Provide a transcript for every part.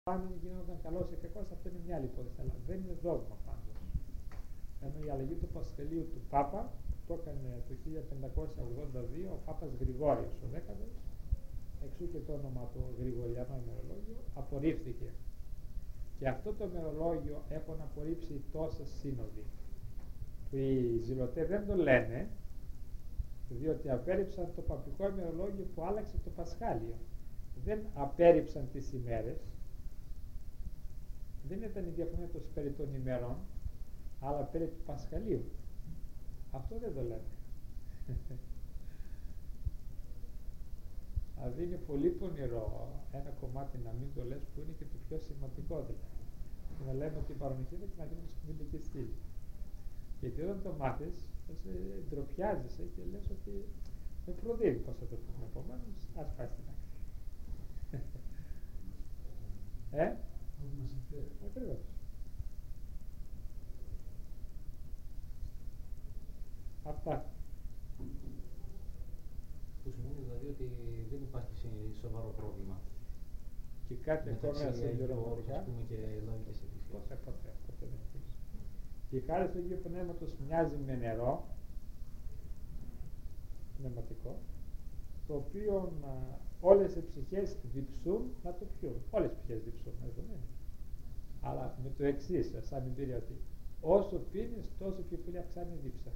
Αν γινόταν καλό ή κακό, αυτό είναι μια άλλη υπόθεση, αλλά δεν είναι δόγμα πάντως. Ενώ η αλλαγή του Πασχαλίου του Πάπα το έκανε το 1582 ο Πάπας Γρηγόριος ο 10ος, εξού και το όνομα του Γρηγοριανό ημερολόγιο, απορρίφθηκε. Και αυτό το ημερολόγιο έχουν απορρίψει τόσες σύνοδοι, που οι ζηλωτές δεν το λένε, διότι απέρριψαν το παπικό ημερολόγιο που άλλαξε το Πασχάλιο. Δεν απέρριψαν τις ημέρες, δεν ήταν η διαφωνία τους περί των ημερών, αλλά περί του Πασχαλίου. Αυτό δεν το λένε. Δηλαδή είναι πολύ πονηρό ένα κομμάτι να μην το λες, που είναι και το πιο σημαντικό δηλαδή. Να λέμε ότι η παρονυχίδα και να γίνουμε σπουδική στήλη. Γιατί όταν το μάθεις, ντροπιάζεσαι και λες ότι με προδίδει πώς θα το πούμε. Επομένως, ας πάει στην άκρη. Ακριβώς. Αυτά. Που σημαίνει δηλαδή ότι δεν υπάρχει σοβαρό πρόβλημα. Και κάτι ακόμα συμπληρωματικά. Ας πούμε και λαϊκές εκκλησίες. Ποτέ δεν υπήρξε. Η χάρις του Αγίου Πνεύματος μοιάζει με νερό πνευματικό, το οποίο όλες οι ψυχές διψούν να το πιούν. Όλες οι ψυχές διψούν, αλλά με το εξής, σαν εμπειρία, ότι όσο πίνεις τόσο πιο πολύ αυξάνει η δίψα.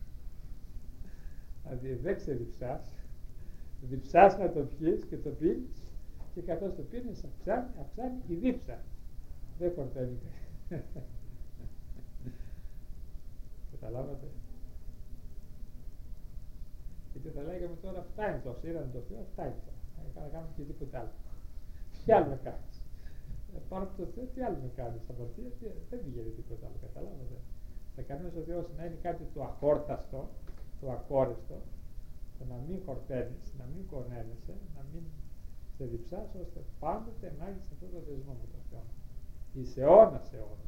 Δηλαδή δεν ξεδιψάς, διψάς να το πιείς και το πίνεις, και καθώς το πίνεις αυξάνει η δίψα. Δεν χορταίνεται. Καταλάβατε. Γιατί θα λέγαμε τώρα φτάνει τόσο, είδαμε το Θεό, φτάνει τώρα. Να κάνουμε και τίποτα άλλο. Τι άλλο να κάνεις. Πάνω από το Θεό, τι άλλο να κάνεις. Αμαρτία, δεν πηγαίνει τίποτα άλλο. Καταλάβατε. Θα κάνεις ο Θεός να είναι κάτι το αχόρταστο, το ακόριστο, το να μην χορταίνεις, να μην κονένεσαι, να μην σε διψάς, ώστε πάντοτε να έχεις αυτό το δεσμό με τον Θεό. Είσαι αιώνας αιώνα.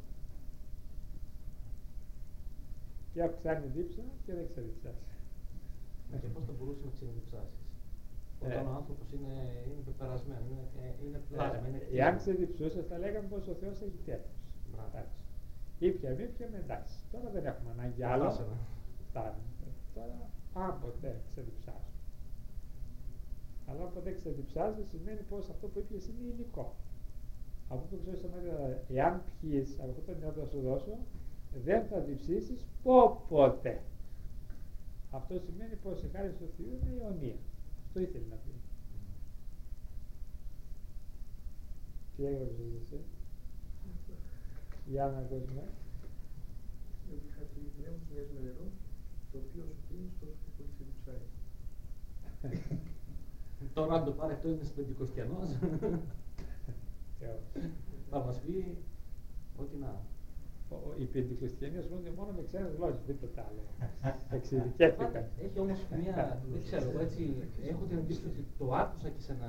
Και αυξάνει δίψα και δεν ξεδιψάσει. Και πώς θα μπορούσε να ξεδιψάσεις όταν ο άνθρωπος είναι πεπερασμένο, είναι πλάσμα, είναι κτήμα. Εάν ξεδιψούσες θα λέγαμε πως ο Θεός έχει τέλος. Ήπια μη πια με εντάξει. Τώρα δεν έχουμε ανάγκη άλλο. Φτάνει. Τώρα άποτε ξεδιψάσου. Αλλά όποτε ξεδιψάζει σημαίνει πως αυτό που ήπιες είναι υλικό. Αυτό που ξέρεις, εάν πιείς από αυτό το νερό θα σου δώσω, δεν θα διψήσεις ποτέ. Αυτό σημαίνει πως η χάρη του Θεού είναι αιωνία. Αυτό ήθελε να πει. Τι έγραψες εσύ? Για να ακούσουμε. Ότι η χάρη του Πνεύματος μοιάζει με νερό, το οποίο όσο πίνεις τόσο πιο πολύ σε διψάει. Τώρα αν το πάρει αυτό είναι πεντηκοστιανός, θα μας πει ότι να. Οι πεντηκοστιανοί ασχολούνται μόνο με ξένες γλώσσες, τίποτα άλλο. Εξειδικεύτηκαν. Έχει όμως μια, δεν ξέρω, έτσι, έχω την εντύπωση ότι το άκουσα και σε ένα.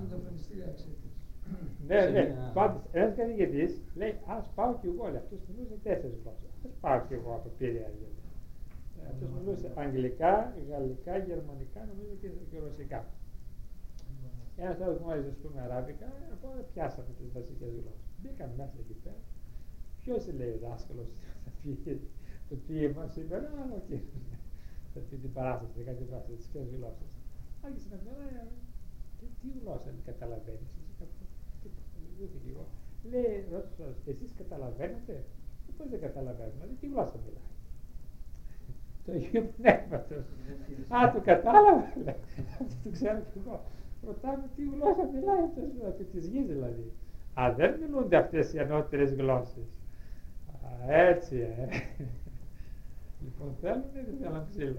Ναι. Πάντως, ένας καθηγητής λέει, ας πάω κι εγώ, αυτός μιλούσε 4 γλώσσες. Ας πάω κι εγώ από Πειραιά. Αυτός μιλούσε αγγλικά, γαλλικά, γερμανικά, νομίζω και ρωσικά. Ένας άλλος γνώριζε, ας πούμε, αράβικα, οπότε πιάσαμε τις βασικές γλώσσες. Μπήκαν μέσα εκεί πέρα. Ποιος λέει ο δάσκαλος θα πει το ποίημα σήμερα, όχι. Θα πει την παράσταση, θα κάνει την παράσταση της ποιες γλώσσες. Άρχισε να μιλάει, τι γλώσσα καταλαβαίνεις, ούτε κι εγώ. Λέει, ρώτησε, εσείς καταλαβαίνετε? Πώς δεν καταλαβαίνουμε, δηλαδή τι γλώσσα μιλάει? Το Αγίου Πνεύματος. Α, το κατάλαβα, λέει. Αυτό το ξέρω κι εγώ. Ρωτάμε τι γλώσσα μιλάει αυτός, από της γης δηλαδή. Α, δεν μιλούνται αυτές οι ανώτερες γλώσσες. Α, έτσι, Λοιπόν, θέλουν ή δεν θέλουν ξύλο?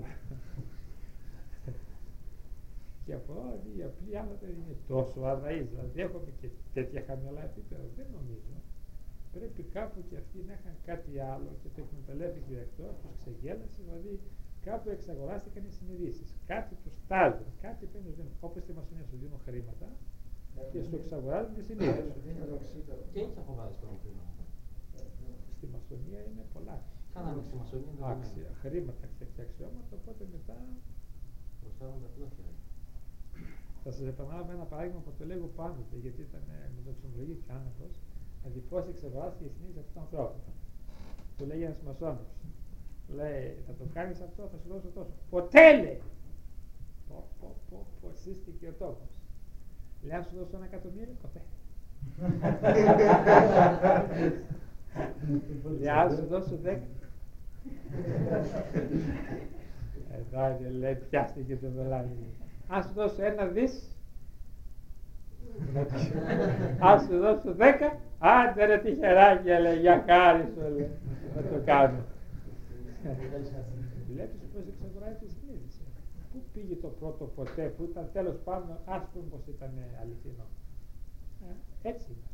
Και από οι απλοί άνθρωποι είναι τόσο αδαείς, δηλαδή έχουμε και τέτοια χαμηλά επίπεδα, δεν νομίζω. Πρέπει κάπου και αυτοί να είχαν κάτι άλλο και το εκμεταλλεύτηκε αυτό, τους ξεγέλασε, δηλαδή κάπου εξαγοράστηκαν οι συνειδήσεις. Κάτι τους τάζουν, κάτι πρέπει να δίνουν. Όπως στη μασονία σου δίνουν χρήματα και σου εξαγοράζουν τις συνείδησεις. Και έχει αποβάδες το χρήμα. Στη μασονία είναι πολλά. Κάναμε στη μασονία άξια, χρήματα και αξιώματα, οπότε μετά προσφέρουν τα πλώθια. Θα σας επαναλάβω ένα παράδειγμα που το λέγω πάντοτε, γιατί με το εξομολογήθηκε άνθρωπος, δηλαδή πώς εξαγοράστηκε η συνείδηση αυτού του ανθρώπου. Του λέει ένας μασόνος. Λέει, θα το κάνεις αυτό, θα σου δώσω τόσο. Ποτέ, λέει. Σύστηκε ο τόπος. Λέει, αν σου δώσω 1.000.000, ποτέ. Λέει, αν σου δώσω 10. Εδώ λέει, πιάστηκε το βελάκι. Αν σου δώσω 1 δις, αν σου δώσω 10, άντε ρε τυχεράκια, λέει, για χάρη σου, λέει, να το κάνω. Βλέπεις πως εξαγοράζει τη συνείδηση. Πού πήγε το πρώτο ποτέ, που ήταν τέλος πάντων, ας πούμε πως ήταν αληθινό. Έτσι είναι.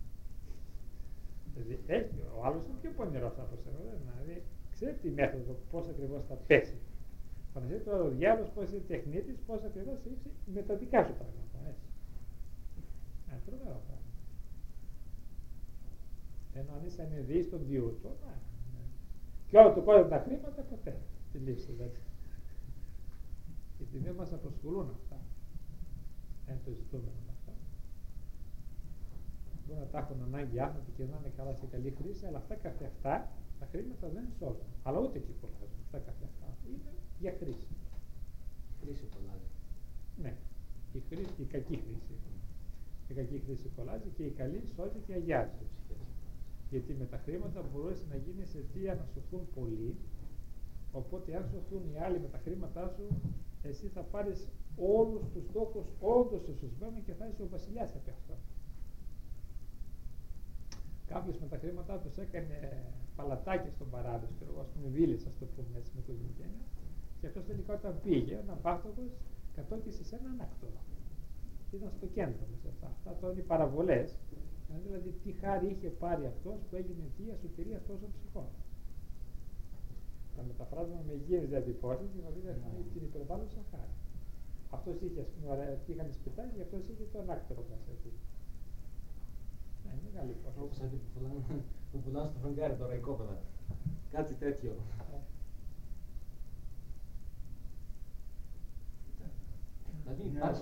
Δηλαδή, ο άλλος είναι πιο πονηρός από σένα, δηλαδή ξέρει τη μέθοδο, πώς ακριβώς θα πέσει. Φανταστείτε τώρα ο διάβολος πώς είναι τεχνίτης, πώς ακριβώς ρίξει με τα δικά σου πράγματα. Έτσι. Τρομερό πράγμα. Ενώ αν είσαι ανεδείς στον διούτο, και όλο το κόσμο τα χρήματα, ποτέ. Τη λήψη, δηλαδή. Γιατί δεν μας απασχολούν αυτά. Δεν το ζητούμε αυτά. Μπορεί να τα έχουν ανάγκη άνθρωποι και να είναι καλά σε καλή χρήση, αλλά αυτά καθ' αυτά τα χρήματα δεν σώζουν. Αλλά ούτε και κολλάζουν. Αυτά καθ' αυτά είναι για χρήση. Χρήση κολλάζει. Ναι. Η κακή χρήση. Η κακή χρήση κολλάζει και η καλή σώζει και αγιάζει. Γιατί με τα χρήματα μπορείς να γίνεις αιτία να σωθούν πολλοί, οπότε αν σωθούν οι άλλοι με τα χρήματά σου, εσύ θα πάρεις όλους τους στόχους όντως εσωσμένους και θα είσαι ο βασιλιάς απ' αυτό. Κάποιος με τα χρήματά τους έκανε παλατάκια στον παράδεισο, και εγώ ας πούμε βίλης, ας το πούμε έτσι με το οικογένεια, και αυτός τελικά όταν πήγε, ο ναυπάχτωχος κατόκισε σε έναν άκτορο. Ήταν στο κέντρο μέσα αυτά. Αυτά τώρα είναι οι παραβολές. Δηλαδή τι χάρη είχε πάρει αυτός που έγινε αιτία σωτηρίας τόσων ψυχών. Τα μεταφράζουμε με υγιείς διατυπώσεις και δηλαδή την υπερβάλλουσα χάρη. Αυτός είχε, ας πούμε, είχαν σπιτάκι και αυτός είχε τον άκτορο μέσα εκεί. Είναι μεγάλη υπόθεση. Όπως αυτή που πουλάνε στο φεγγάρι τώρα οικόπεδα. Κάτι τέτοιο. Δηλαδή υπάρχει...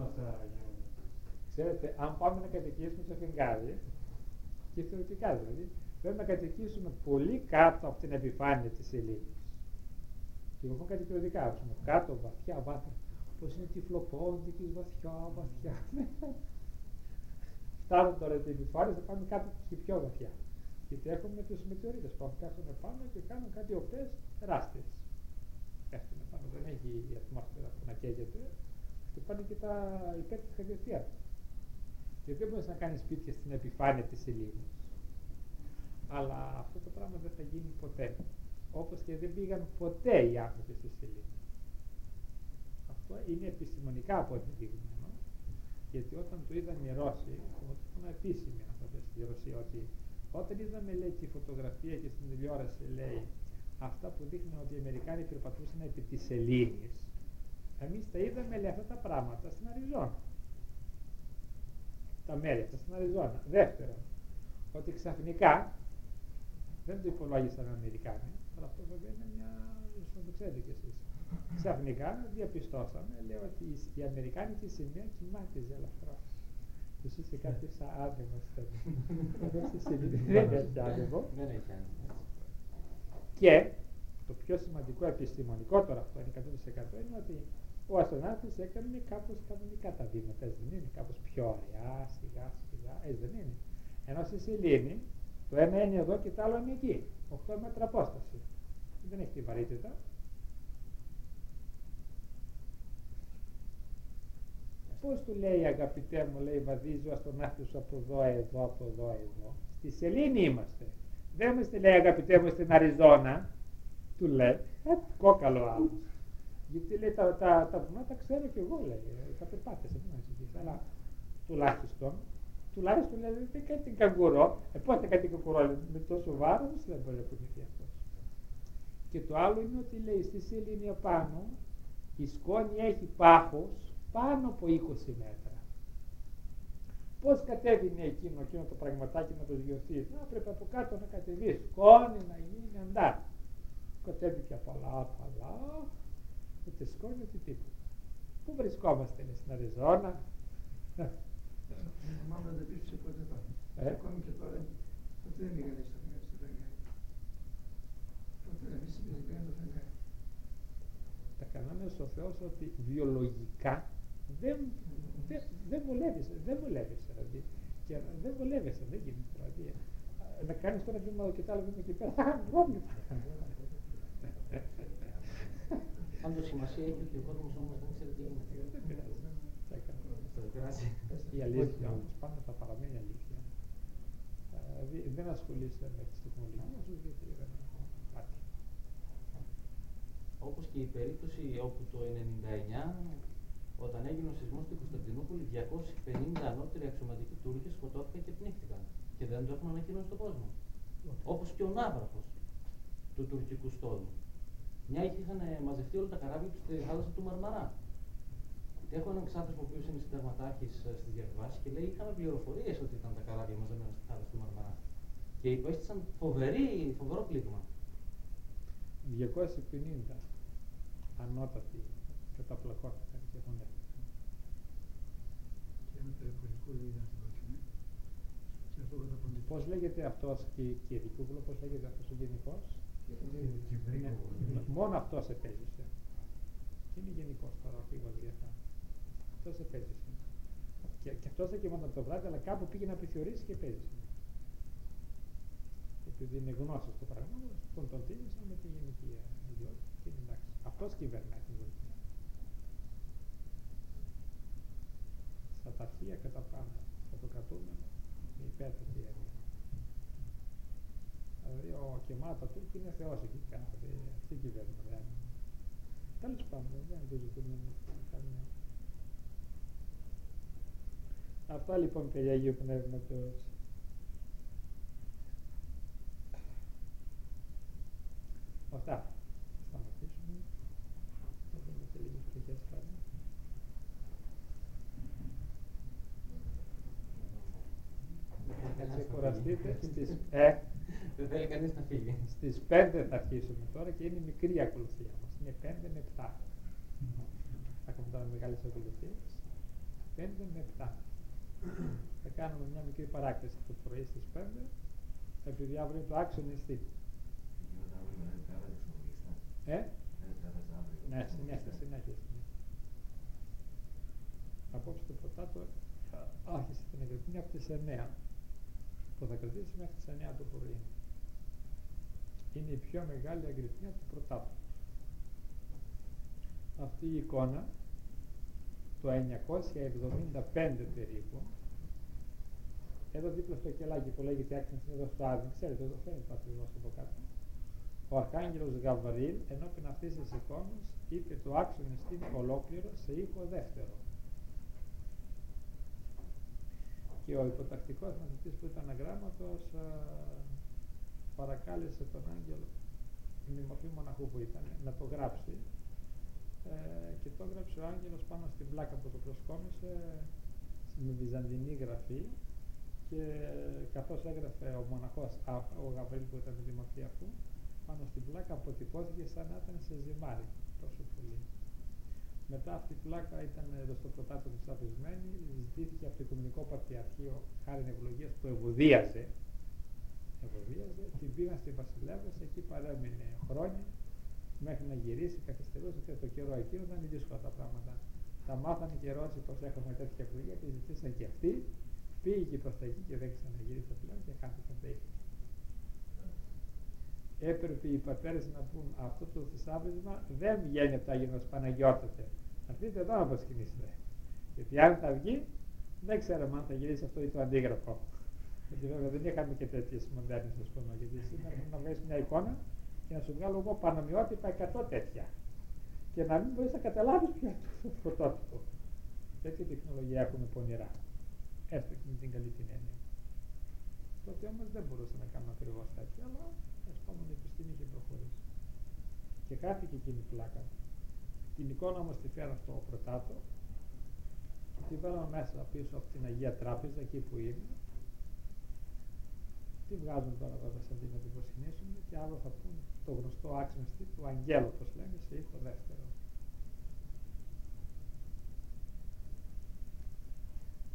Ξέρετε, αν πάμε να κατοικήσουμε στο φεγγάρι, και θεωρητικά δηλαδή, πρέπει να κατοικήσουμε πολύ κάτω από την επιφάνεια της σελήνης. Και εγώ κατοικιωτικά, ας πούμε, κάτω, βαθιά, βάθη, όπως είναι τυφλοπόντικης, βαθιά. Φτάνουν τώρα την επιφάνεια, θα πάμε κάτω και πιο βαθιά. Γιατί έχουμε τους μετεωρίτες που πέφτουν πάνω και κάνουν κάτι οπές τεράστιες. Πέφτουν πάνω, δεν έχει η ατμόσφαιρα που να καίγεται. Χτυπάνε και τα υπέρ της χαδιωτίας. Γιατί δεν μπορείς να κάνεις σπίτια στην επιφάνεια της σελήνης. Αλλά αυτό το πράγμα δεν θα γίνει ποτέ. Όπως και δεν πήγαν ποτέ οι άνθρωποι στη σελήνη. Αυτό είναι επιστημονικά αποδεδειγμένο. Γιατί όταν το είδαν οι Ρώσοι, το είπαν επίσημοι άνθρωποι στη Ρωσία, ότι όταν είδαμε, λέει, τη φωτογραφία και στην τηλεόραση, λέει, αυτά που δείχνουν ότι οι Αμερικάνοι περπατούσαν επί της σελήνης, εμείς τα είδαμε, λέει, αυτά τα πράγματα στην Αριζόνα. Τα μέρη αυτά στην Αριζόνα. Δεύτερον, ότι ξαφνικά, δεν το υπολόγισαν οι Αμερικάνοι, αλλά αυτό βέβαια είναι μια, το ξέρετε κι εσείς. Ξαφνικά διαπιστώσαμε, λέει, ότι η Αμερικάνικη σημαία κοιμάτιζε ελαφρώς. Τους είσαι κάποιος άδεμος τότε. Εδώ στη σελήνη δεν έχει άδεμο. Και το πιο σημαντικό επιστημονικό τώρα αυτό είναι 100% είναι ότι ο αστροναύτης έκανε κάπως κανονικά τα βήματα, δεν είναι κάπως πιο ωραία, σιγά σιγά, δεν είναι. Ενώ στη σελήνη το ένα είναι εδώ και το άλλο είναι εκεί, 8 μέτρα απόσταση. Δεν έχει την βαρύτητα. Πώς του λέει, αγαπητέ μου, λέει, βαδίζει ο αστροναύτης από εδώ, εδώ, από εδώ, εδώ. Στη σελήνη είμαστε. Δεν είμαστε, λέει, αγαπητέ μου, στην Αριζόνα. Του λέει, κόκαλο άλλος. Γιατί λέει, τα βουνά τα ξέρω κι εγώ, λέει, τα περπάτησα, δεν μας αλλά τουλάχιστον λέει, δεν κάνει την καγκουρό. Πώς θα κάνει την καγκουρό, λέει, με τόσο βάρος δεν μπορεί να κουνηθεί αυτός. Και το άλλο είναι ότι, λέει, στη σελήνη απάνω η σκόνη έχει πάχος πάνω από 20 μέτρα. Πώς κατέβηνε εκείνο το πραγματάκι να το διορθείς? Πρέπει από κάτω να κατεβείς, σκόνη να γίνει αντάρτη. Κατέβηκε απαλά, ούτε σκόνη ούτε τίποτα. Πού βρισκόμαστε, είναι στην Αριζόνα. Θυμάμαι να πεις σε πότε πάμε. Ακόμη και τώρα, ποτέ δεν πήγανε στο φεγγάρι. Ποτέ δεν πήγανε στο φεγγάρι. Τα κανόνες ο Θεός ότι βιολογικά δεν βολεύεσαι, δηλαδή. Και δεν βολεύεσαι, δεν γίνεται. Δηλαδή, να κάνεις τώρα βήμα και το άλλο βήμα εκεί πέρα, θα κάνεις πρόβλημα. Πάντως σημασία έχει ότι ο κόσμος όμως δεν ξέρει τι γίνεται. Δεν πειράζει. Δεν πειράζει. Η αλήθεια όμως πάντα θα παραμένει αλήθεια. Δηλαδή δεν ασχολείσαι με τις τεχνολογίες σου γιατί δεν υπάρχει. Όπως και η περίπτωση όπου το 1999, όταν έγινε ο σεισμός στην Κωνσταντινούπολη, 250 ανώτεροι αξιωματικοί Τούρκοι σκοτώθηκαν και πνίχτηκαν. Και δεν το έχουν ανακοινώσει στον κόσμο. Όπως και ο ναύαρχος του τουρκικού στόλου. Μια είχαν μαζευτεί όλα τα καράβια του στη θάλασσα του Μαρμαρά. Και έχω έναν ξάδερφο ο οποίος είναι συνταγματάρχης στις διαβιβάσεις και λέει: είχαμε πληροφορίες ότι ήταν τα καράβια μαζεμένα στη θάλασσα του Μαρμαρά. Και υπέστησαν φοβερό πλήγμα. 250 ανώτατοι καταπλακώθηκαν και χωνεύτηκαν. Και ένα περιπολικό λίγα στην και αυτό καταποντικό. Πώς λέγεται αυτός και Κυρικούβλο, πώς λέγεται αυτός ο γενικός? Μόνο αυτός επέζησε. Και είναι γενικός τώρα, ο Φίγος Διεθνά. Αυτός επέζησε. Και αυτός δεν κοιμόταν το βράδυ, αλλά κάπου πήγε να επιθεωρήσει και επέζησε. Επειδή είναι γνώστος το πράγμα, τον τίμησαν με τη γενική ιδιότητα και είναι εντάξει. Αυτός κυβερνάει την Τουρκία. Στα τα αρχεία κατά πάνω, στα το κρατούμενο, με υπέρθετη έννοια. Δηλαδή ο Κεμάτα Τούρκ είναι θεός εκεί κάτω, αυτή η κυβέρνηση. Τέλος πάντων, δεν είναι το ζητούμενο. Αυτά λοιπόν περί Αγίου Πνεύματος. Αυτά. Θα σταματήσουμε. Θα δούμε και λίγες πτυχές πάλι. Θα ξεκουραστείτε στις... Δεν θέλει κανείς να φύγει. Στις 5 θα αρχίσουμε τώρα και είναι μικρή η ακολουθία μας. Είναι 5 με 7. Θα έχουμε τώρα μεγάλες ακολουθίες. 5 με 7. Θα κάνουμε μια μικρή παράκτηση το πρωί στις 5, επειδή αύριο είναι το άξιο νηστή. Ναι, συνέχεια. Απόψε το Πρωτάτο άρχισε την εγκριτήνη από τις 9, που θα κρατήσει μέχρι τις 9 το πρωί. Είναι η πιο μεγάλη εγκριτήνη του Πρωτάτου. Αυτή η εικόνα το 975 περίπου, εδώ δίπλα στο κελάκι που λέγεται άξιος εδώ στο Άδη, ξέρετε, εδώ φαίνεται ακριβώς από κάτω. Ο Αρχάγγελος Γαβρίλ ενώπιν αυτής της εικόνας είπε το άξιο νηστήν ολόκληρο σε ήχο δεύτερο. Και ο υποτακτικός μαθητής που ήταν αγράμματος παρακάλεσε τον άγγελο, με μορφή μοναχού που ήταν, να το γράψει. Και το έγραψε ο άγγελος πάνω στην πλάκα που το προσκόμισε με βυζαντινή γραφή, και καθώς έγραφε ο μοναχός, ο Γαβρίλ που ήταν με τη μορφή αυτού, πάνω στην πλάκα αποτυπώθηκε σαν να ήταν σε ζυμάρι τόσο πολύ. Μετά αυτή η πλάκα ήταν εδώ στο Πρωτάτο της αφισμένη, ζητήθηκε από το Οικουμενικό Πατριαρχείο χάριν ευλογίας που ευωδίαζε, την πήγαν στη Βασιλεύσα, εκεί παρέμεινε χρόνια μέχρι να γυρίσει, καθυστερούσε και το καιρό εκείνο ήταν δύσκολα τα πράγματα. Τα μάθανε και ρώτησε πως έχουμε τέτοια ευλογία, τη ζητήσαν και αυτοί, πήγε και προς τα εκεί και δεν ξαναγύρισε πλέον και χάθηκαν τα ήθη. Έπρεπε οι πατέρες να πούν αυτό το θησάβρισμα δεν βγαίνει από τα Άγια μας Παναγιώτατε. Αφήστε εδώ να προσκυνήσετε. Γιατί αν θα βγει, δεν ξέραμε αν θα γυρίσει αυτό ή το αντίγραφο. Γιατί βέβαια δεν είχαμε και τέτοιες μοντέρνες, ας πούμε. Γιατί σήμερα να βγάλεις μια εικόνα και να σου βγάλω εγώ πανομοιότυπα 100 τέτοια. Και να μην μπορείς να καταλάβεις ποιο είναι το πρωτότυπο. Τέτοια τεχνολογία έχουμε πονηρά. Έστω και με την καλή την έννοια. Τότε όμως δεν μπορούσα να κάνω ακριβώς τέτοια, αλλά ας πούμε η επιστήμη είχε προχωρήσει. Και χάθηκε εκείνη η πλάκα. Την εικόνα όμως τη φέραν στο Πρωτάτο και την βάλαμε μέσα πίσω από την Αγία Τράπεζα, εκεί που είναι. Τι βγάζουν τώρα βέβαια σαν να την προσκυνήσουν και άλλο θα πούν το γνωστό άξιο του Αγγέλου, όπως λέμε, σε ήχο δεύτερο.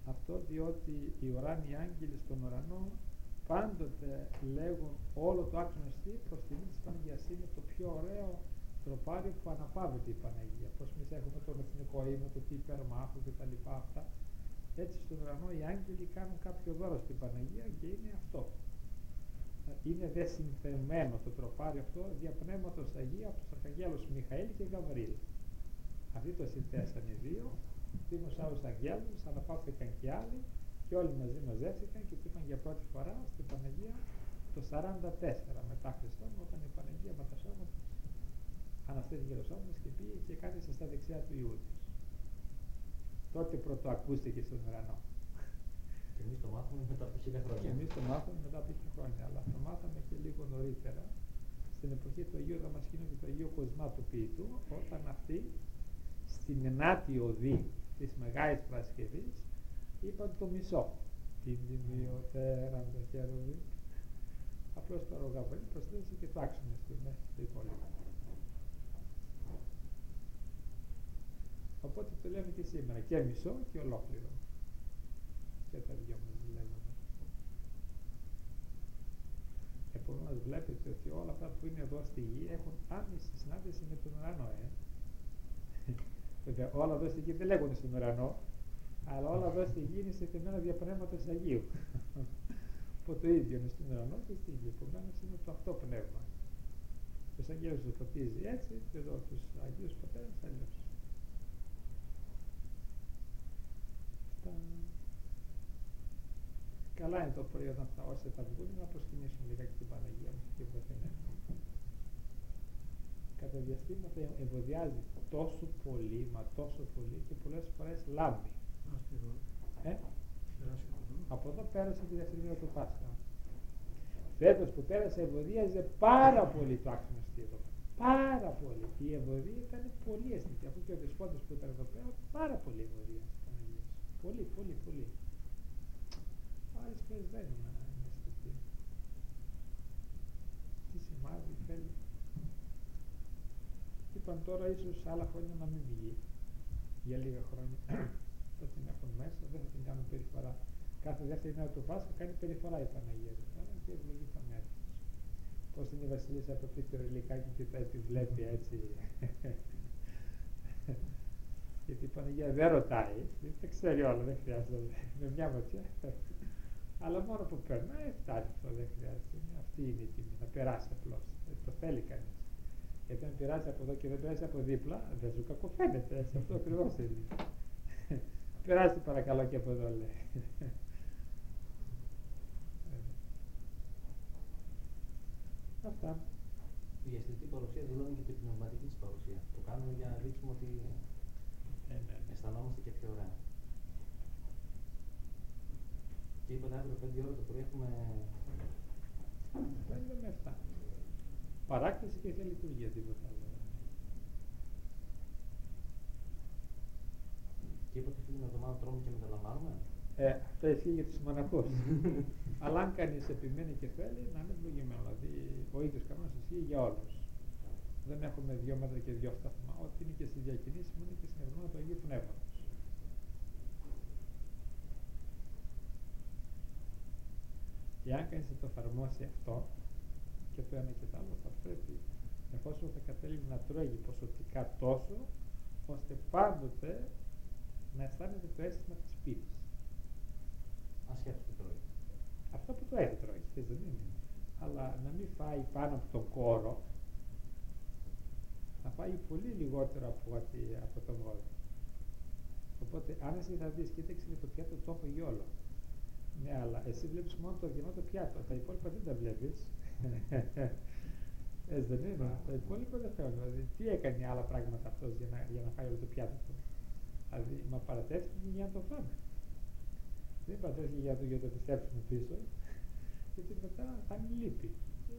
Αυτό διότι οι ουράνιοι άγγελοι στον ουρανό πάντοτε λέγουν όλο το άξονα εστί προς τιμή της Παναγίας. Είναι το πιο ωραίο τροπάριο που αναπαύεται η Παναγία. Πώς εμείς έχουμε τον εθνικό ύμνο, το τι υπερμάχου και τα λοιπά αυτά. Έτσι στον ουρανό οι άγγελοι κάνουν κάποιο δώρο στην Παναγία και είναι αυτό. Είναι δε συνθεμένο το τροπάριο αυτό δια Πνεύματος Αγίου από τους Αρχαγγέλους Μιχαήλ και Γαβρίλ. Αυτοί το συνθέσαν οι δύο, δήμους άλλους αγγέλους, αναπαύθηκαν και άλλοι και όλοι μαζί μαζεύτηκαν και το είπαν για πρώτη φορά στην Παναγία το 44 μετά Χριστόν, όταν η Παναγία με τα σώματα αναστήθηκε το σώμα και πήγε και κάθισε στα δεξιά του Ιού της. Τότε πρωτοακούστηκε στον ουρανό. Και εμείς το μάθαμε μετά από 1000 χρόνια. Και εμείς το μάθαμε μετά από 1000 χρόνια, αλλά το μάθαμε και λίγο νωρίτερα, στην εποχή του Αγίου Δαμασκήνου και του Αγίου Κοσμά του Ποιητού, όταν αυτοί στην 9η οδή της Μεγάλης Παρασκευής είπαν το μισό. Την τιμιωτέραν το χέρι. Απλώς το Γαβρίλ προσθέσε και το άξονα στο υπόλοιπο. Οπότε το λέμε και σήμερα, και μισό και ολόκληρο. Και τα δυο μας λέγαμε. Επομένως βλέπετε ότι όλα αυτά που είναι εδώ στη γη έχουν άμεση συνάντηση με τον ουρανό. Βέβαια όλα εδώ στη γη δεν λέγονται στον ουρανό, αλλά όλα εδώ στη γη είναι συνθεμένα δια Πνεύματος Αγίου. Που το ίδιο είναι στον ουρανό και στη γη. Επομένως είναι το αυτό πνεύμα. Τους αγγέλους τους φωτίζει έτσι και εδώ τους Αγίους Πατέρες αλλιώς. Καλά είναι το πρωί όταν όσοι θα βγουν να προσκυνήσουν λιγάκι την Παναγία μας και βοηθάνε. Κατά διαστήματα ευωδιάζει τόσο πολύ, μα τόσο πολύ και πολλές φορές λάμπει. Από εδώ πέρασε τη δεύτερη μέρα του Πάσχα. Φέτος που πέρασε ευωδίαζε πάρα πολύ το άξονα εδώ. Πάρα πολύ. Η ευωδία ήταν πολύ αισθητή. Αφού και ο Δεσπότης που ήταν εδώ πέρα, πάρα πολύ ευωδία της Παναγίας. Πολύ, πολύ, πολύ. Άλλες φορές δεν είναι αισθητή. Τι σημάδι θέλει. Είπαν τώρα ίσως άλλα χρόνια να μην βγει. Για λίγα χρόνια. Θα την έχουν μέσα, δεν θα την κάνουν περιφορά. Κάθε δεύτερη μέρα του Πάσχα κάνει περιφορά η Παναγία. Και ευλογεί τα μέρη της. Πώς είναι η Βασιλίσσα από πίσω το ρελικάκι και τη βλέπει έτσι. Γιατί η Παναγία δεν ρωτάει, δεν ξέρει όλα, δεν χρειάζεται. Με μια ματιά. Αλλά μόνο που περνάει φτάνει αυτό, δεν χρειάζεται. Αυτή είναι η τιμή, να περάσει απλώς. Το θέλει κανείς. Γιατί αν περάσει από εδώ και δεν περάσει από δίπλα, δεν σου κακοφαίνεται. Αυτό ακριβώς είναι. Περάσει παρακαλώ και από εδώ, λέει. Αυτά. Η αισθητική παρουσία δηλώνει και την πνευματική της παρουσία. Το κάνουμε για να δείξουμε ότι αισθανόμαστε και πιο ωραία. Και είπατε αύριο 5 ώρα το πρωί έχουμε... 5 με 7. Παράκτηση και θεία λειτουργία, τίποτα άλλο. Και είπατε αυτή την εβδομάδα τρώμε και μεταλαμβάνουμε. Αυτό ισχύει για τους μοναχούς. Αλλά αν κανείς επιμένει και θέλει, να είναι ευλογημένο. Δηλαδή, ο ίδιος κανόνας ισχύει για όλους. Δεν έχουμε 2 μέτρα και 2 σταθμά. Ό,τι είναι και στη διακινήση μου είναι και στην εβδομάδα του Αγίου Πνεύματος. Εάν κανείς θα το εφαρμόσει αυτό, και το ένα και το άλλο, θα πρέπει, εφόσον θα κατέληγε να τρώγει ποσοτικά τόσο, ώστε πάντοτε να αισθάνεται το αίσθημα της πείνης. Ασχέτως τι τρώει. Αυτό που τρώει τρώει, δεν είναι. Αλλά να μην φάει πάνω από τον κόρο, να φάει πολύ λιγότερο από τον κόρο. Οπότε, αν εσύ θα δεις, κοίταξε το πιάτο, το έχω γιόλο. Ναι, αλλά εσύ βλέπεις μόνο το γεμάτο πιάτο, τα υπόλοιπα δεν τα βλέπεις. Έτσι δεν είναι. Τα υπόλοιπα δεν φαίνονται. Δηλαδή, τι έκανε άλλα πράγματα αυτός για να φάει όλο το πιάτο του. Δηλαδή, μα παρατέθηκε για να το φάμε. Δεν παρατέθηκε για να το πιστέψουμε πίσω, γιατί μετά θα είναι λύπη.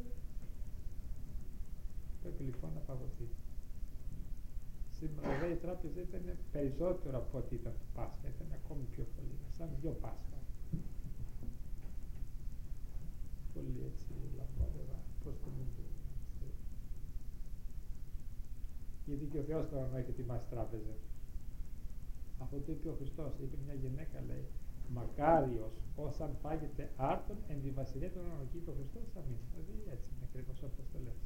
Πρέπει λοιπόν να παγωθεί. Σήμερα η τράπεζα ήταν περισσότερο από ό,τι ήταν το Πάσχα, ήταν ακόμη πιο πολύ, σαν 2 Πάσχα. Πολύ έτσι λαμπρά, πώς το μην το γιατί και ο Θεός τώρα έχει ετοιμάσει τράπεζα. Αυτό το είπε ο Χριστός, είπε μια γυναίκα, λέει, μακάριος όσαν πάγεται άρτον εν τη βασιλεία των ουρανών ο Χριστός αμήν. Δηλαδή έτσι είναι ακριβώς όπως το λες.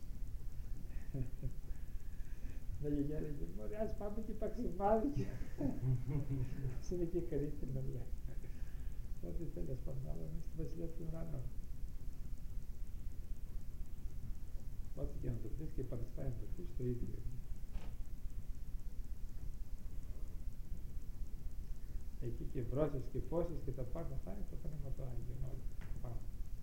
Λέγε Γιάννη, μωρέ, ας πάμε και παξιμάδι και είναι και καρύφινο, λέει. Ό,τι θέλεις πάμε, αλλά εμείς στη βασιλεία των ουρανών. Ό,τι και να το πεις και παξιμάδι να το πεις, το ίδιο είναι. Εκεί και βρώσεις και πόσες και τα πάντα θα είναι το Πνεύμα του Άγιον όλα. Πάμε.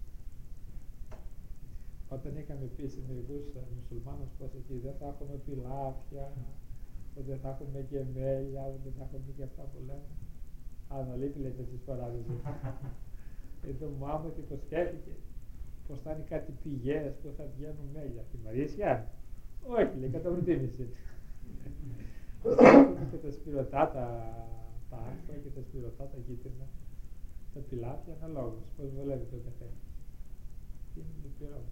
Όταν είχαμε πει σε μερικούς μουσουλμάνους πως εκεί δεν θα έχουμε πιλάφια, δεν θα έχουμε γεμέλια, δεν θα έχουμε και αυτά που λέμε. Αναλείπει λέτε εσείς παράδειγμα. Εδώ μου άμμο και το σκέφτηκε πως θα είναι κάτι πηγές που θα βγαίνουν μέλια. Τη Μαρίσια. Όχι, λέει, κατά προτίμηση. Και τα σπυρωτά τα άσπρα και τα σπυρωτά τα κίτρινα, τα πιλάφια αναλόγως, πώς βολεύει το καθένα. Τι είναι λυπηρό.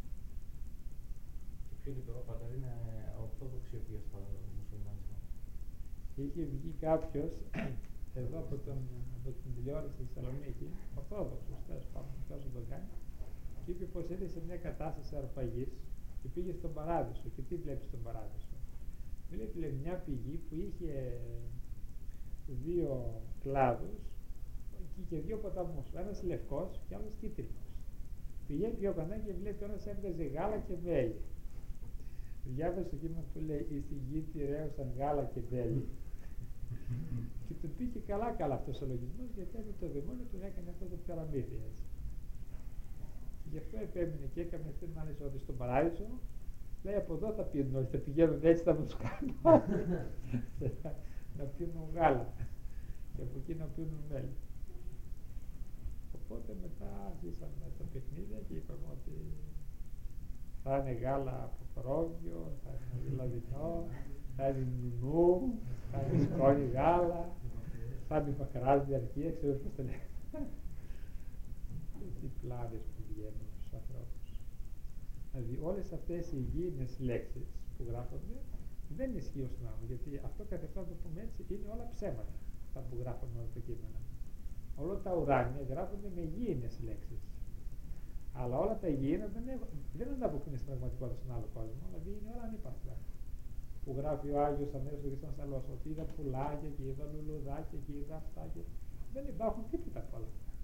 Και πιο λυπηρό πατέρα είναι ορθόδοξη οποία στο μουσουλμανισμό. Είχε βγει κάποιος εδώ από την τηλεόραση στη Θεσσαλονίκη, ορθόδοξος, τέλος πάντων, ποιος τον κάνει, και είπε πως ήταν σε μια κατάσταση αρπαγής και πήγε στον Παράδεισο. Και τι βλέπει στον Παράδεισο? Βλέπει μια πηγή που είχε δύο κλάδους και δύο ποταμούς, ένας λευκός και άλλος κίτρινος. Πηγαίνει πιο κοντά και βλέπει ένας έβγαζε γάλα και μέλι. Διάβασε το κείμενο που λέει «Εις τη γη τυραίωσαν γάλα και μέλι». Και του πήγε καλά αυτός ο λογισμός, γιατί το δαιμόνιο του έκανε αυτό το παραμύθι έτσι. Και γι' αυτό επέμεινε και έκανε αυτή την άλλη ότι στον Παράδεισο λέει από εδώ θα πίνουν όλοι, θα πηγαίνουν έτσι, θα τους κάνουν να πίνουν γάλα και από εκεί να πίνουν μέλι. Οπότε μετά αρχίσαμε τα παιχνίδια και είπαμε ότι θα είναι γάλα από πρόβιο, θα είναι λαδινό, θα είναι νουνού, θα είναι σκόνη γάλα, θα είναι φαχράς διαρκεία, ξέρω πώς το λέει. Τι πλάνες που βγαίνουν στους ανθρώπους. Δηλαδή όλες αυτές οι υγιεινές λέξεις που γράφονται δεν ισχύουν στον άνθρωπο, γιατί αυτό καθ' αυτό, να το πούμε έτσι, είναι όλα ψέματα αυτά που γράφουν όλα τα κείμενα. Όλα τα ουράνια γράφονται με υγιεινές λέξεις. Αλλά όλα τα υγιεινά δεν ανταποκρίνουν στην πραγματικότητα στον άλλο κόσμο, δηλαδή είναι όλα ανύπαρκτα. Που γράφει ο Άγιος Ανέσος και στον Σαλός, ότι είδα πουλάκια και είδα λουλουδάκια και είδα αυτά και δεν υπάρχουν τίποτα από όλα αυτά.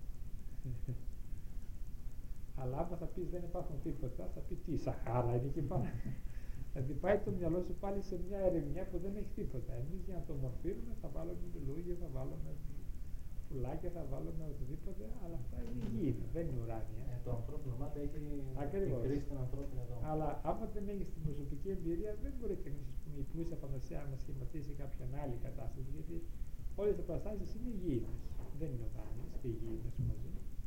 Αλλά άμα θα πεις δεν υπάρχουν τίποτα, θα πει τι, Σαχάρα είναι εκεί πάνω. Δηλαδή πάει το μυαλό σου πάλι σε μια ερημιά που δεν έχει τίποτα. Εμείς για να το μορφύνουμε θα βάλουμε λουλούδια, θα βάλουμε πουλάκια, θα βάλουμε οτιδήποτε, αλλά αυτά είναι υγιεινά, δεν είναι ουράνια. Το ανθρώπινο μάτι έχει την κρίση των ανθρώπινων εδώ. Αλλά άμα δεν έχει την προσωπική εμπειρία, δεν μπορεί κανείς η πλούσια φαντασία να σχηματίσει κάποια άλλη κατάσταση, γιατί όλες οι καταστάσεις είναι υγιεινές. Δεν είναι ουράνιες και υγιεινές μαζί.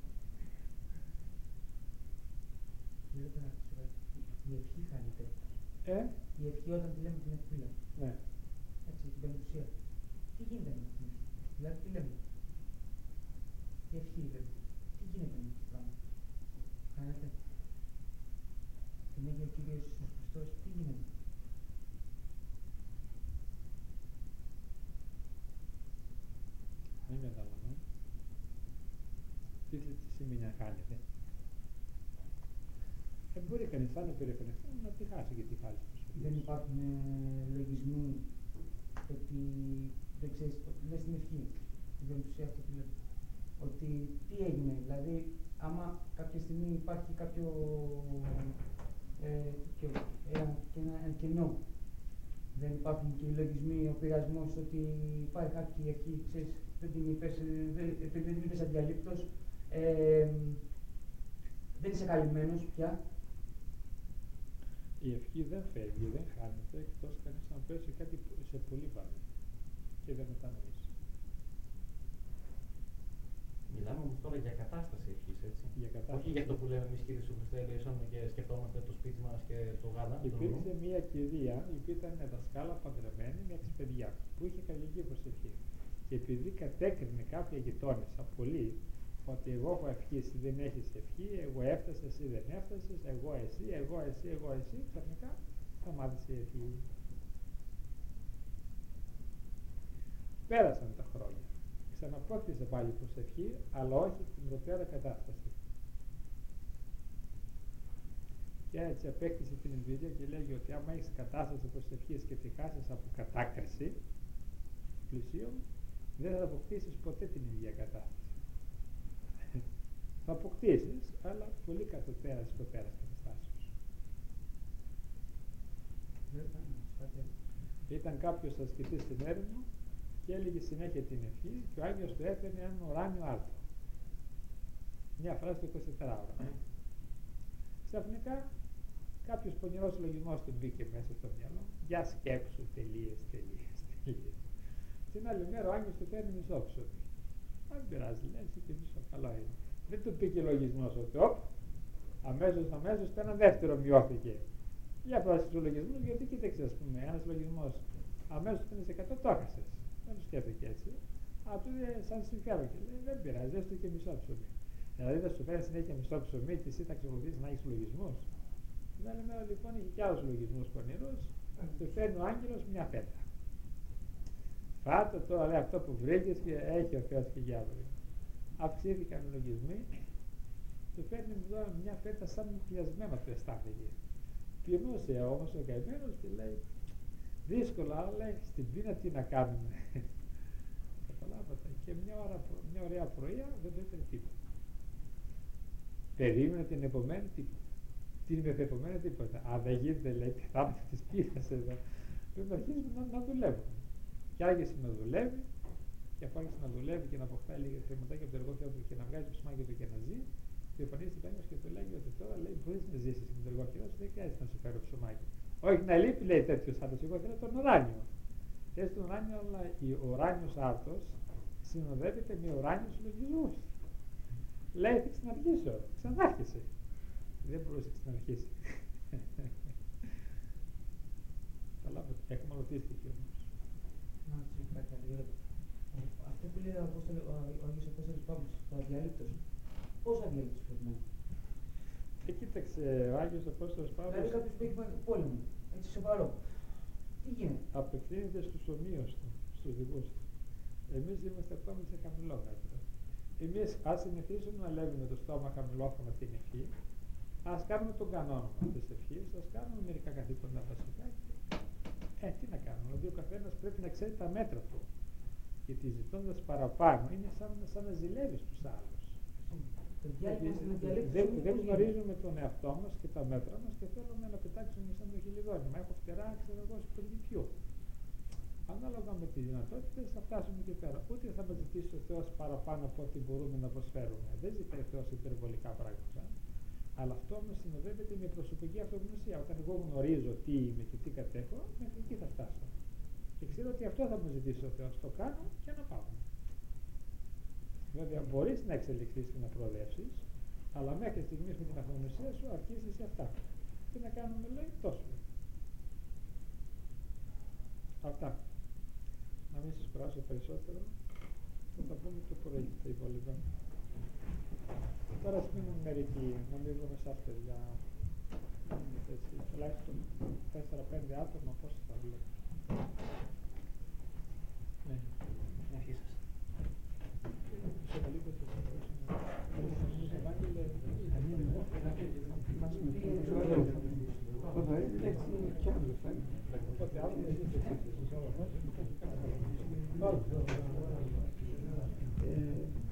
Η ευχή χάνεται. Η ευχή όταν τη λέμε την εκφύλα. Ναι. Έτσι, την πεντουσία. Τι γίνεται με την ευχή? Δηλαδή, τι λέμε? Η ευχή λέμε. Τι γίνεται με αυτό το πράγμα? Χάνεται. Την έχει ο Κύριος Ιησούς Χριστός. Τι γίνεται? Δεν καταλαβαίνω. Τι σημαίνει να χάνεται? Μπορεί κανείς να είναι περιφερειακό να τη χάσει και τη χάσει. Δεν υπάρχουν λογισμοί ότι δεν ξέρεις, λες την ευχή, δεν τους αυτό που λέω. Ότι τι έγινε, δηλαδή άμα κάποια στιγμή υπάρχει κάποιο ένα κενό, δεν υπάρχουν και οι λογισμοί, ο πειρασμός ότι υπάρχει κάποια ευχή, ξέρεις, δεν την είπες αδιαλείπτως, δεν είσαι καλυμμένος πια. Η ευχή δεν φεύγει, δεν χάνεται, εκτός κανείς να πέσει κάτι σε πολύ βάρη και δεν μετανοήσει. Μιλάμε όμως τώρα για κατάσταση ευχής, έτσι. Για κατάσταση. Όχι για αυτό που λέμε εμείς, Κύριε Ιησού Χριστέ, ελεησόμαστε και σκεφτόμαστε το σπίτι μας και το γάλα. Υπήρξε μια κυρία, η οποία ήταν δασκάλα παντρεμένη με 6 παιδιά, που είχε καλλική προσευχή. Και επειδή κατέκρινε κάποια γειτόνισσα πολύ, ότι εγώ έχω ευχή, εσύ δεν έχεις ευχή, εγώ έφτασα, εσύ δεν έφτασες, εγώ εσύ, ξαφνικά σταμάτησε η ευχή. Πέρασαν τα χρόνια. ξαναπόκτησε πάλι προσευχή, αλλά όχι την προτέρα κατάσταση. Και έτσι απέκτησε την εμπειρία και λέγει ότι άμα έχεις κατάσταση προσευχής και τη χάσεις από κατάκριση πλησίων, δεν θα αποκτήσεις ποτέ την ίδια κατάσταση. Θα αποκτήσεις, αλλά πολύ κατ' το τέρας καταστάσεως. Ήταν κάποιος ασκητής στην έρημο και έλεγε συνέχεια την ευχή και ο Άγιος του έφερνε έναν ουράνιο άρθρο. Μια φορά στο 24ωρο. Ξαφνικά κάποιος πονηρός λογισμός του μπήκε μέσα στο μυαλό. Για σκέψου, τελείες. Την άλλη μέρα ο Άγιος του φέρνει μισό ψωμί. Αν πειράζει, λέει, εσύ και μισό, καλό είναι. Δεν του πήγε λογισμός ότι αμέσως το ένα δεύτερο μειώθηκε. Για φράση του λογισμού, γιατί κοίταξε, ας πούμε, ένας λογισμός αμέσως ήταν σε 100, το έχασες. Δεν το σκέφτηκε έτσι. Αλλά του λέει, σαν συμφέρον και λέει, δεν πειράζει, έστω και μισό ψωμί. Δηλαδή θα σου φέρει συνέχεια μισό ψωμί και εσύ θα εξακολουθείς να έχεις λογισμούς. Την άλλη μέρα λοιπόν είχε κι άλλους λογισμούς πονηρούς, του φέρνει ο άγγελος μια φέτα. Φάτε τώρα, λέει, αυτό που βρήκες και έχει ο Θεός και για αύριο. Αυξήθηκαν οι λογισμοί, του φέρνει τώρα μια φέτα σαν πιασμένο του αισθάνθηκε. Πεινούσε όμως ο καημένος και λέει, δύσκολα, αλλά λέει, στην πείνα τι να κάνουμε. Καταλάβατε. Και μια ωραία πρωία δεν το έφερε τίποτα. Περίμενε την επομένη τίποτα. Αν δεν γίνεται, λέει, πεθάμε της πείνας εδώ. Πρέπει να αρχίσουμε να δουλεύουμε. Και άρχισε να δουλεύει, και αφού άρχισε να δουλεύει και να αποκτάει λίγα χρηματάκια από το εργόχειρό του και να βγάζει το ψωμάκι του και να ζει, του εμφανίστηκε κάποιος και του λέγει ότι τώρα, λέει, μπορείς να ζήσεις με το εργόχειρό σου, δεν χρειάζεται να σου φέρω ψωμάκι. Όχι να λείπει, λέει, τέτοιος άντρας, εγώ θέλω τον ουράνιο. Θες τον ουράνιο, αλλά ο ουράνιος άρτος συνοδεύεται με ουράνιους λογισμούς. Λέει, θα ξαναρχίσω. Ξανάρχισε. Δεν μπορούσε να ξαναρχίσει. Καταλάβατε, εκμαλωτίστηκε όμως. Να ρωτήσω κάτι άλλο. Αυτό που λέει ο Άγιος Απόστολος Παύλος, το αδιάλειπτος, πόσο αδιάλειπτος πρέπει να είναι? Κοίταξε, ο Άγιος Απόστολος Παύλος. Δηλαδή κάποιος που έχει πόλεμο, έτσι σοβαρό. Τι γίνεται? Απευθύνεται στους ομοίους του, στους δικούς του. Εμείς είμαστε ακόμη σε χαμηλό μέτρο. Εμείς ας συνηθίσουμε να λέμε το στόμα χαμηλόφωνα την ευχή, ας κάνουμε τον κανόνα της ευχής, ας κάνουμε μερικά καθήκοντα βασικά. Τι να κάνουμε, δηλαδή ο καθένας πρέπει να ξέρει τα μέτρα του. Γιατί ζητώντας παραπάνω είναι σαν να ζηλεύεις τους άλλους. Δεν γνωρίζουμε τον εαυτό μας και τα μέτρα μας και θέλουμε να πετάξουμε σαν το χιλιδόνι. Μα έχω φτερά, ξέρω εγώ, σπονδικιού. Ανάλογα με τις δυνατότητες θα φτάσουμε και πέρα. Ούτε θα μας ζητήσει ο Θεός παραπάνω από ό,τι μπορούμε να προσφέρουμε. Δεν ζητάει ο Θεός υπερβολικά πράγματα. Αλλά αυτό όμως συνοδεύεται με προσωπική αυτογνωσία. Όταν εγώ γνωρίζω τι είμαι και τι κατέχω, μέχρι εκεί θα φτάσω. Και ξέρω ότι αυτό θα μου ζητήσει ο Θεός. Το κάνω και να πάω. Βέβαια, μπορείς να εξελιχθείς και να προοδεύσεις, αλλά μέχρι στιγμής με την αυτογνωσία σου αρχίζεις σε αυτά. Τι να κάνουμε, λέει, τόσο. Αυτά. Να μην σας κουράσω περισσότερο. Θα τα πούμε το πρωί τα υπόλοιπα. Τώρα ας μείνουμε μερικοί, να μην βρούμε εσάς παιδιά. Τουλάχιστον 4-5 άτομα, πόσο θα βλέπω. Ναι. Να αρχίσεις. Σε καλύτερο θα σας Ευάγγελε.